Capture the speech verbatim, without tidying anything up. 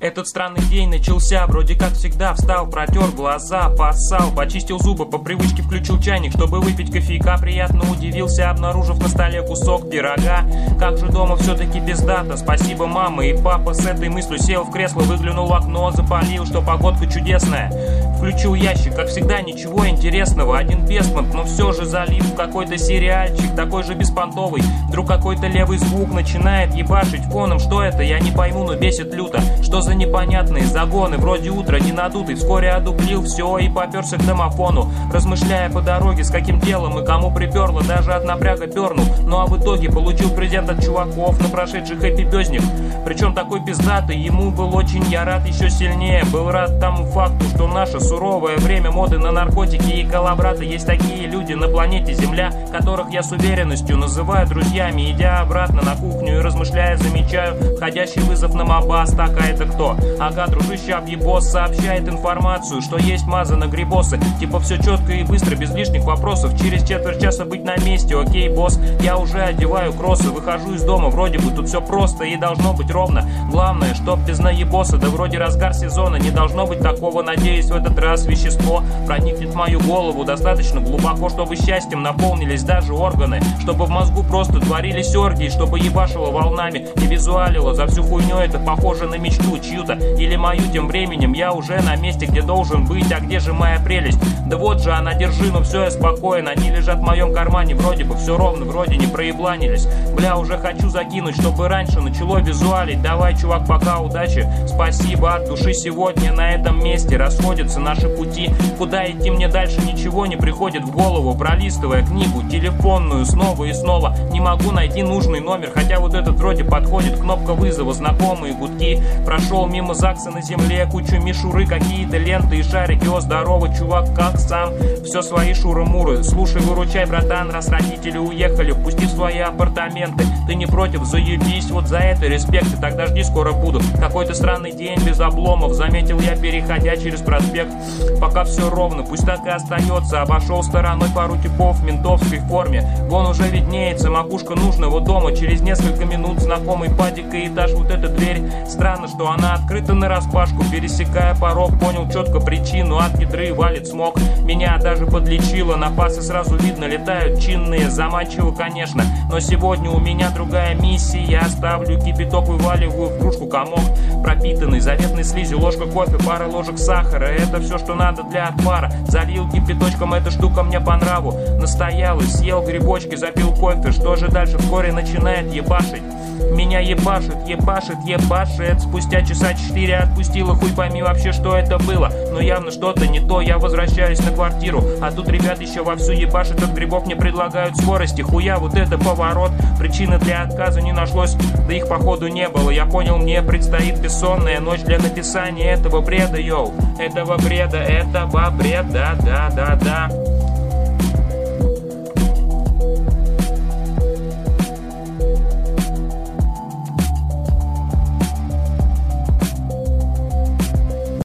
Этот странный день начался, вроде как всегда встал, протер глаза, поссал, почистил зубы, по привычке включил чайник, чтобы выпить кофейка. Приятно удивился, обнаружив на столе кусок пирога. Как же дома все-таки пиздато, спасибо мама и папа. С этой мыслью сел в кресло, выглянул в окно, запалил, что погодка чудесная. Включил ящик, как всегда, ничего интересного. Один Бесмонт, но все же залив в какой-то сериальчик, такой же беспонтовый. Вдруг какой-то левый звук начинает ебашить фоном. Что это, я не пойму, но бесит люто. Что за непонятные загоны, вроде утра не надутый. Вскоре одуплил все и поперся к домофону, размышляя по дороге, с каким делом и кому приперло. Даже от напряга пернул, ну а в итоге получил презент от чуваков на прошедший хэппи-безник. Причем такой пиздатый, ему был очень я рад еще сильнее. Был рад тому факту, что наше суровое время моды на наркотики и коллабраты. Есть такие люди на планете Земля, которых я с уверенностью называю друзьями. Идя обратно на кухню и размышляя, замечаю входящий вызов на мобас. Так, а это кто? Ага, дружище объебос сообщает информацию, что есть маза на грибосы. Типа все четко и быстро, без лишних вопросов. Через четверть часа быть на месте. Окей, босс, я уже одеваю кроссы, выхожу из дома. Вроде бы тут все просто и должно быть ровно. Главное, чтоб без наебоса. Да вроде разгар сезона, не должно быть такого. Надеюсь, в этот раз вещество проникнет в мою голову достаточно глубоко, чтобы счастьем наполнились даже органы, чтобы в мозгу просто творились оргии, чтобы ебашило волнами и визуалило. За всю хуйню это похоже на мечту чью-то или мою. Тем временем я уже на месте, где должен быть. А где же моя прелесть? Да вот же она, держи, ну все, я спокоен. Они лежат в моем кармане, вроде бы все ровно, вроде не проебланились. Бля, уже хочу закинуть, чтобы раньше начало визуалить. Давай, чувак, пока, удачи, спасибо от души. Сегодня на этом месте расходятся наши пути. Куда идти мне дальше, ничего не приходит в голову. Пролистывая книгу телефонную снова и снова, не могу найти нужный номер, хотя вот этот вроде подходит. Кнопка вызова, знакомые гудки. Прошел мимо ЗАГСа на земле, кучу мишуры, какие-то ленты и шарики. О, здорово, чувак, как сам? Все свои шуры-муры. Слушай, выручай, братан, раз родители уехали, впусти в свои апартаменты. Ты не против? Заебись, вот за это респект. И тогда жди, скоро буду. Какой-то странный день без обломов, заметил я, переходя через проспект. Пока все ровно, пусть так и остается. Обошел стороной пару типов в ментовской форме. Вон уже виднеется макушка нужного дома. Через несколько минут знакомый падик и этаж. Вот эта дверь, странно, что она открыта нараспашку. Пересекая порог, понял четко причину. От ядры валит смог, меня даже подлечило. На пасы сразу видно, летают чинные. Заманчиво, конечно, но сегодня у меня другая миссия. Я ставлю кипяток, вываливаю в кружку комок пропитанный заветной слизью. Ложка кофе, пара ложек сахара. Это все, что надо для отвара. Залил кипяточком, эта штука мне по нраву. Настоял и съел грибочки, запил кофе. Что же дальше? Вскоре начинает ебашить. Меня ебашит, ебашит, ебашит. Спустя часа четыре отпустила, хуй пойми вообще, что это было. Но явно что-то не то, я возвращаюсь на квартиру. А тут ребят еще вовсю ебашит от грибов, мне предлагают скорости. Хуя, вот это поворот. Причины для отказа не нашлось, да их походу не было. Я понял, мне предстоит бессонная ночь для написания этого бреда, йоу. Этого бреда, этого бреда, да, да, да.